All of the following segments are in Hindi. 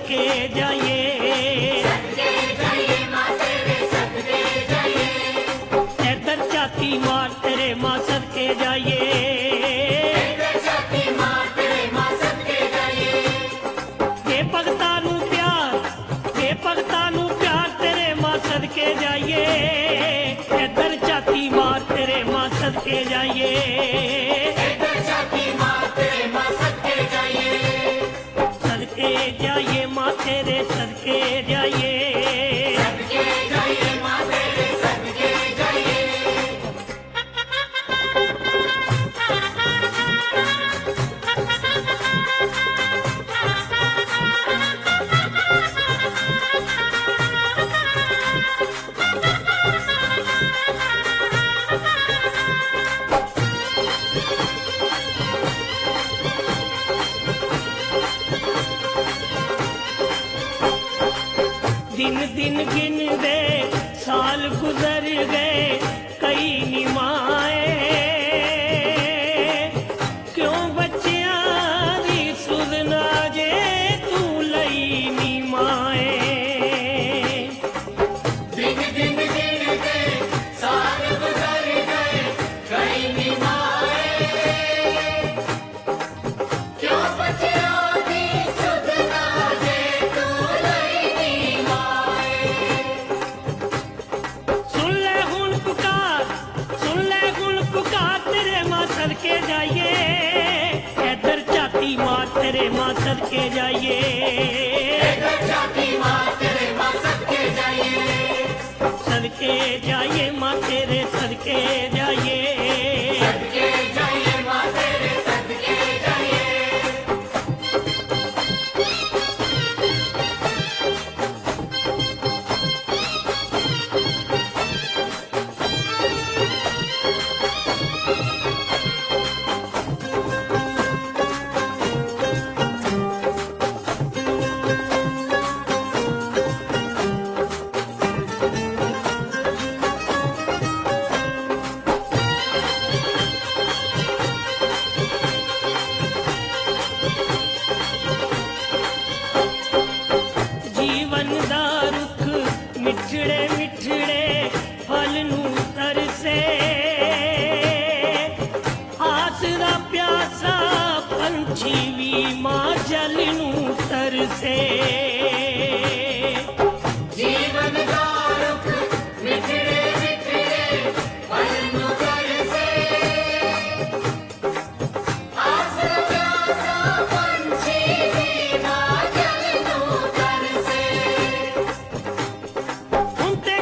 सदके जाइए, इधर छाती मार तेरे माँ सदके जाइए, ये भगता नू प्यार तेरे माँ सदके जाइए, इधर छाती मार तेरे माँ सदके जाइए, सदके जाइए माँ तेरे सदके जाइए। दिन दिन गिन दे साल गुजर गए कई निमाए, क्यों बच्चियां दी सुध ना जे तू लई निमाए। दिन दिन गिन दे साल गुजर गए कई निमाए, क्यों बच्चियां दी सुध ना जे तू लई निमाए। सुन ले हुन पुकार तेरे माँ सदके जाइए, इधर छाती मार तेरे माँ सदके जाइए, सदके जाइए माँ तेरे सदके जाइए। जीवन दा रुख मिठड़े मिठड़े फल नू तरसे, आस दा प्यासा पंछी भी मां जल नू तरसे। जीवन दा रुख मिठड़े मिठड़े फल नू तरसे, आस दा प्यासा पंछी भी मां जल नू तरसे। उनते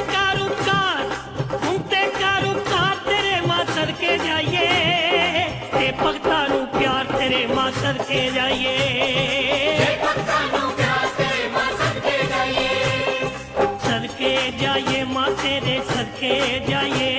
कारुकार तेरे माँ सदके जाइए, ते भगता नू प्यार तेरे माँ सदके जाइए, सदके जाइए माँ तेरे सदके जाइए।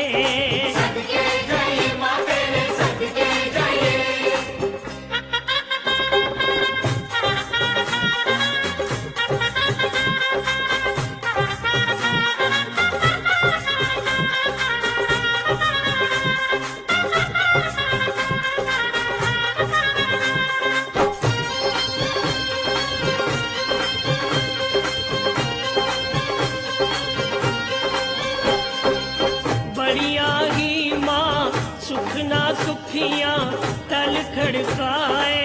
बड़िया ही माँ सुखना सुखियाँ तल खड़काए,